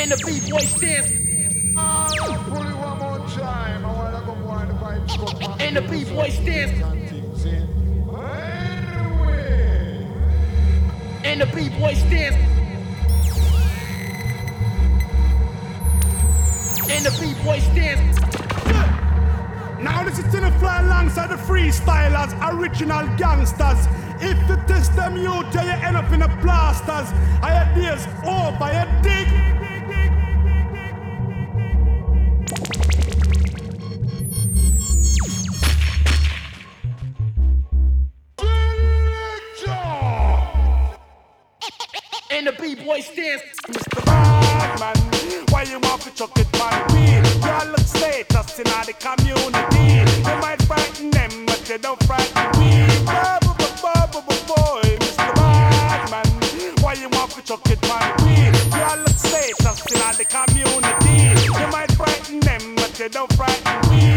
And the B-boy stands. Pull you one more time. I wanna go more the vibes come back. And the B-boy stands. And the B-boy stands. And the B-boy stands. Now this is to fly alongside the freestylers, original gangsters. If you test them you till you end up in a blasters. I had days over, you dig? And the B-boy stands. Mr. Badman, why you want to chuck it my way? You look status in the community. You might frighten them, but you don't frighten me. Boy, Mr. Badman, why you want to chuck it my way? You look status in the community. You might frighten them, but you don't frighten me.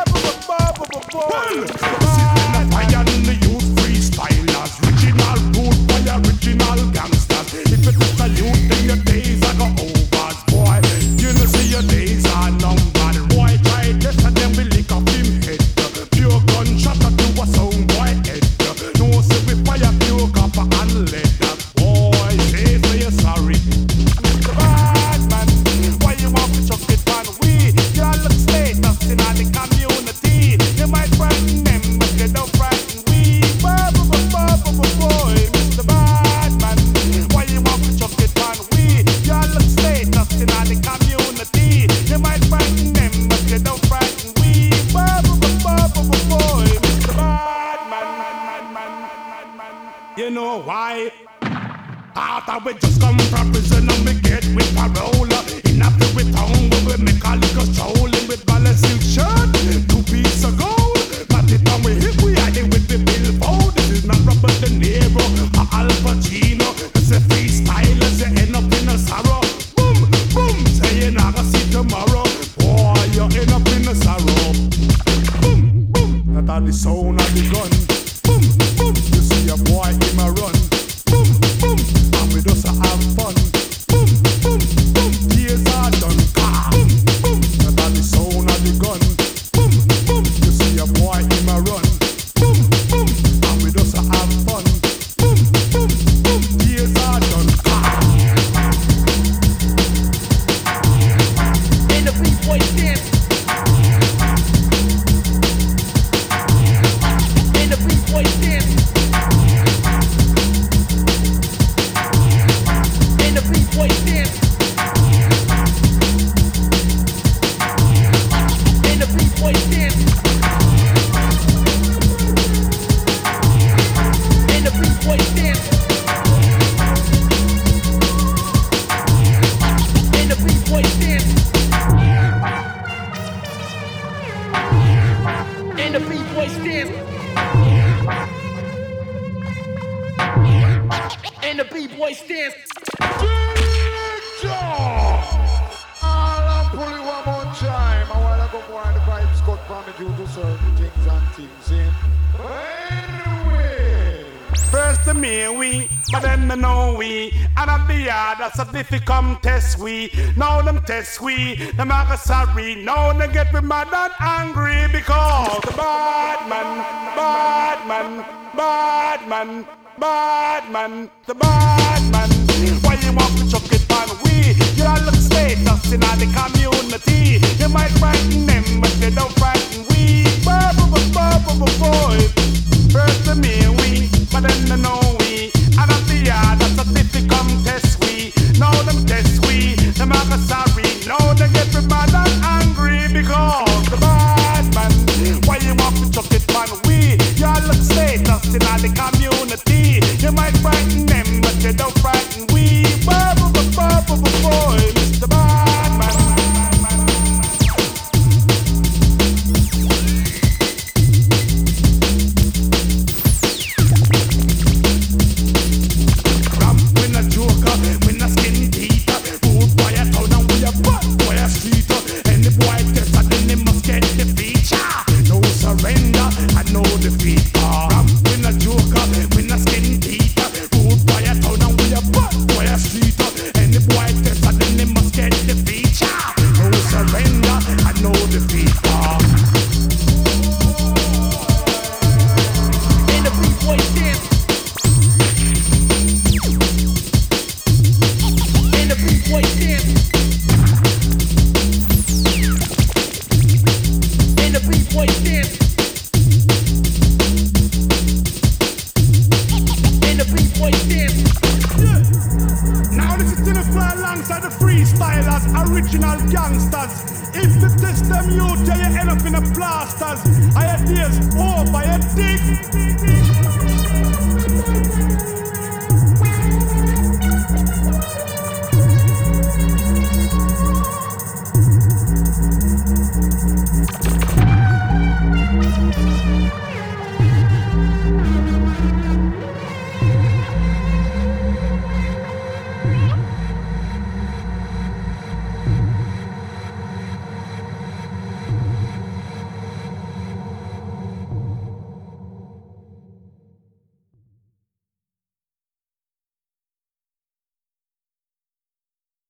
Boy, this is the fire in the youth freestylers. Original rude by original gangsters. If you touch a youth, then your days are go over, boy. You know see your days are numbered. Boy, try this and then we lick up him head. Pure gunshot to a sound boy head. No say we fire pure copper and lead. Boy, say you're sorry. Mr. Badman, why you want to chuck it on we? You look status in the community. You might frighten them, but you don't frighten we. Boy, Mr. Badman, why you want to chuck it on we? You look status in the community. You might frighten them, but you don't frighten we. Boy, Mr. Badman. You know why? After we just come from prison and we get with parole. In a with town where we make a little stroll in with balance silk shirt, 2 pieces of gold. But the time we hit, we are here with the billboard. This is not Robert De Niro or Al Pacino. It's a freestyle, you end up in a sorrow. Boom, boom, say you're not gonna see tomorrow. Boy, you end up in a sorrow. Boom, boom, that's the sound of the gun. Boom, boom, you see a boy in a run. Boom, boom, and we just have fun. Boom, boom, boom, tears are done. Boom, boom, that's the sound of the gun. Boom, boom, you see a boy in a run. Boom, boom, and we just have fun. Boom, boom, boom, tears are done. And the B-boy stands. And the B-boy stands. And the B-boy stands. And the B-boy stands. And the B-boy stands. And the B-boy stands. And the B-boy stands. And the B-boy stands. I'll pull you one more time. I wanna go more the vibes cut from the due to certain things and things in. Anyway. First the me we, but then the know we. And at the yard, that's a difficult test we. Now them test we, them are sorry. Now they get me mad and angry because the bad man, the bad man. Why you want to chuck it on we? You all look status in the community. You might frighten them, but they don't frighten we. Boy, first the me we, but then the know we. And at the yard, that's a difficult test we. Now them test we, them are sorry. Now they get me mad and angry because the bad man. Why you want to chuck it on we? You all look status in the community. You might frighten them, but you don't frighten we. Boy, Mr. Badman. original gangsters. If you test them youth, you end up in a blasters. I had days over, you dig?